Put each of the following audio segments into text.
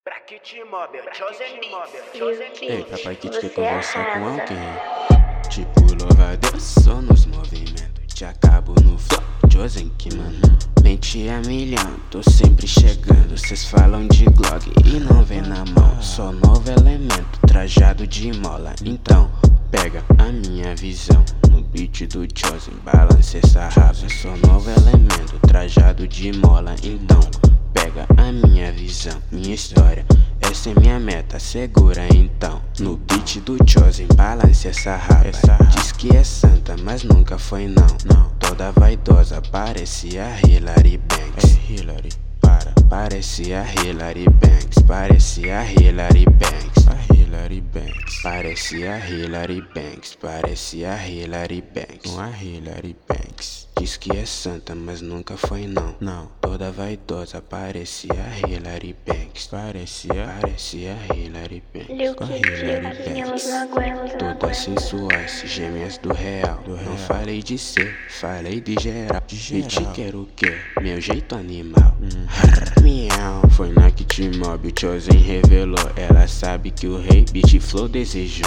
Ei, papai que quer conversar com alguém. Tipo, louva a Deus, só nos movimentos. Te acabo no flow, Josen que mano. Mente a milhão, tô sempre chegando. Cês falam de Glock e não vê na mão. Só novo elemento, trajado de mola. Então, pega a minha visão. No beat do Josen, balance essa raba. Só novo elemento, trajado de mola. Então, pega a minha visão, minha história. Essa é minha meta, segura então. No beat do Josen, balance essa raba. Diz que é santa, mas nunca foi não. Toda vaidosa, parecia Hilary Banks. Hilary, parecia Hilary Banks. Parecia Hilary Banks. Hilary Banks. Parecia Hilary Banks. Parecia Hilary Banks. Uma Hilary Banks. Diz que é santa, mas nunca foi não. Toda vaidosa, parecia Hilary Banks. Parecia Hilary Banks. Com a Hilary Banks. Todas sensuais, gêmeas do real. Não falei de ser, falei de geral. E te quero o quê? Meu jeito animal. Miau. Foi na Kit Mob, o Josen revelou. Ela sabe que o rei Beat Flow desejou.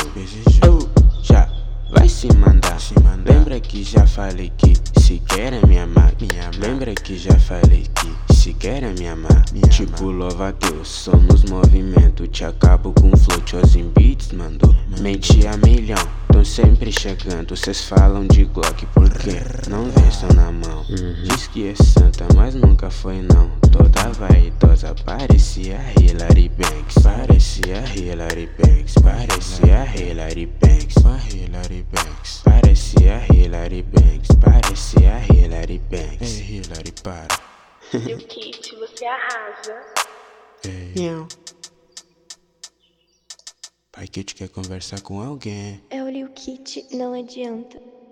Já vai se mandar. Lembra que já falei que se quer é me amar. Lembra que já falei que se quer é me amar. Tipo, louva a Deus, sou nos movimentos. Te acabo com flow, Josen Beats mandou. Mente a milhão, tão sempre chegando. Cês falam de Glock porque não vê só na mão. Diz que é santa, mas nunca foi não. Toda vaidosa, parecia Hilary Banks. Parecia Hilary Banks. Parecia Hilary Banks. Hilary Banks. Parecia Hilary Banks. Parecia Hilary Banks. Ei, Hilary, para. Lil Kit, você arrasa. Ei. Pai Kit quer conversar com alguém. É o Lil Kit, não adianta.